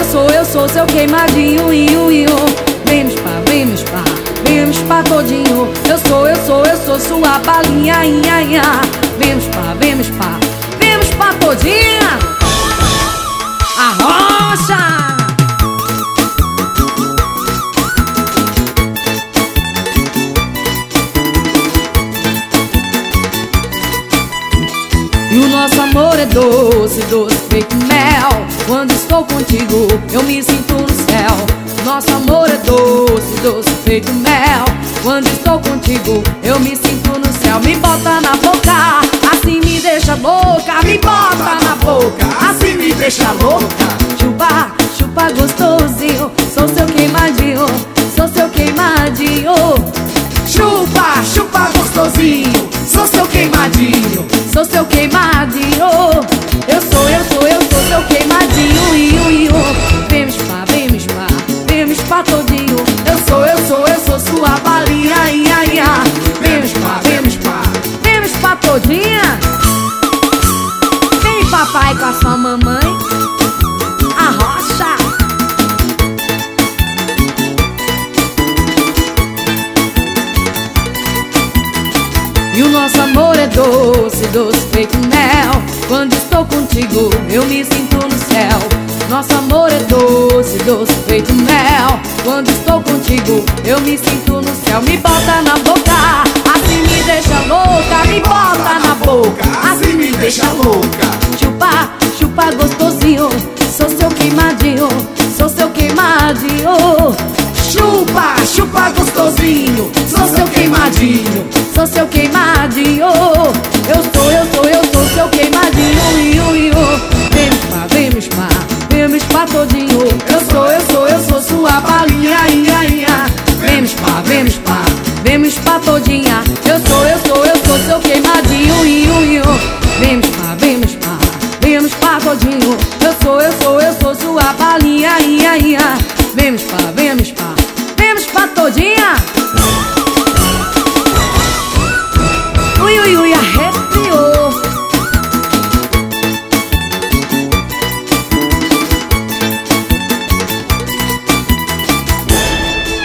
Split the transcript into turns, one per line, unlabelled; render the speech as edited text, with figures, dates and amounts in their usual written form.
eu sou seu queimadinho, iu, iu. Vem me espar, vem me espar, vem me espar todinho. Eu sou sua balinha, inha, inha. Vem me espar, vem me espar, vem me espar todinha. Arrocha! E o nosso amor é doce, doce feito mel. Quando estou contigo eu me sinto no céu. Nosso amor é doce, doce feito mel. Quando estou contigo eu me sinto no céu. Me bota na boca, assim me deixa louca. Me bota na boca, assim me deixa louca. Chupa, chupa gostosinho, sou seu queimadinho, sou seu queimadinho.
Chupa, chupa gostosinho, sou seu queimadinho,
sou seu queimadinho. Eu sou seu queimadinho, iu, iu. Vem me espar, vem me espar, vem me espar todinho. Eu sou sua balinha, ia, ia. Vem me espar, vem me espar, vem me espar todinha. Vem papai com a sua mamãe, arrocha. E o nosso amor é doce, doce feito mel. Quando estou contigo eu me sinto no céu. Nosso amor é doce, doce feito mel. Quando estou contigo eu me sinto no céu. Me bota na boca, assim me deixa louca. Me bota na boca,
assim me deixa louca.
Chupa, chupa gostosinho, sou seu queimadinho, sou seu queimadinho.
Chupa, chupa gostosinho, sou seu queimadinho,
sou seu queimadinho. Eu sou seu queimadinho, iu, iu. Vem me espar, vem me espar, vem me espar todinho. Eu sou sua balinha, ia, ia. Vem me espar, vem me espar, vem me espar todinha. Eu sou seu queimadinho, iu, iu. Vem me espar, vem me espar, vem me espar todinho. Eu sou sua